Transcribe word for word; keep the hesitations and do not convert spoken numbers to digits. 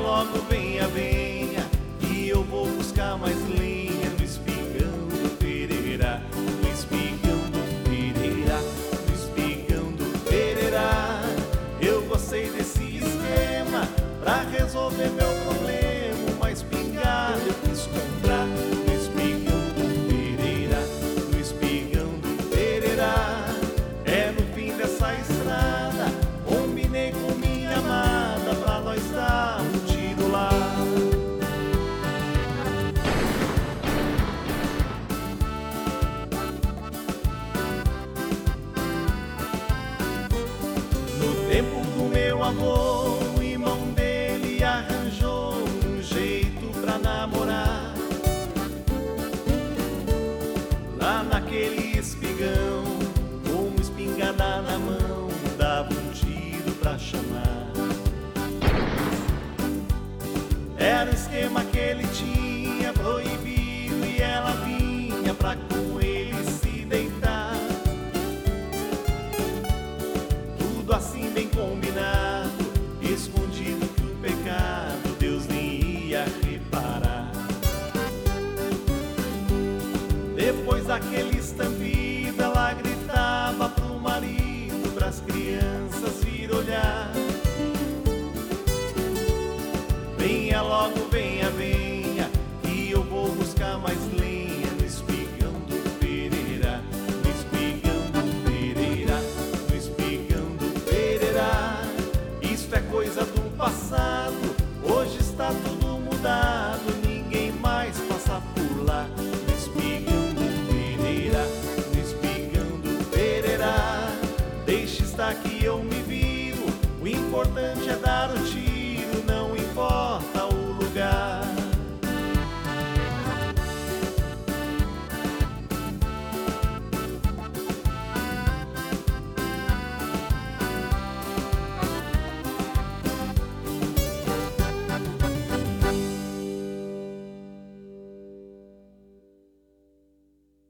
logo, venha, venha, e eu vou buscar mais lenha no espigão do Pereira, no espigão do Pereira, no espigão do Pereira. Eu gostei desse esquema pra resolver meu problema. Uma espingarda eu quis comprar no espigão do Pereira, no espigão do Pereira. É no fim dessa estrada, combinei com minha amada pra nós dar um tiro lá. No tempo do meu avô, o irmão dele arranjou um jeito pra namorar. Lá naquele espigão, com uma espingarda na mão, dava um tiro pra chamar. Era o esquema que ele tinha proibido e ela vinha pra com ele se deitar. Tudo assim bem combinado, escondido que o pecado Deus nem ia reparar. Depois daquele estampido, ela gritava pro marido, pras crianças vir olhar. Venha logo, venha, venha, que eu vou buscar mais lenha